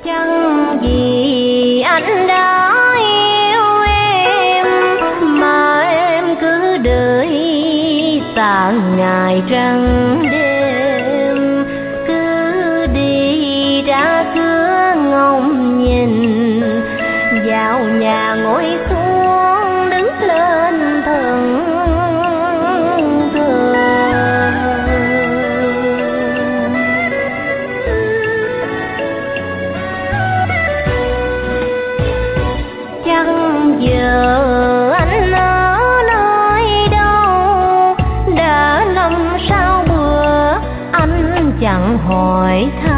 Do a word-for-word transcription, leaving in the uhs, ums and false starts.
Chẳng vì anh đã yêu em mà em cứ đợi xa ngày trăng đêm, cứ đi ra cửa ngóng nhìn vào nhà ngồi xuống đứng lên thần thờ. Chẳng giờ anh ở nơi đâu, đã năm sau bữa anh chẳng hỏi thăm.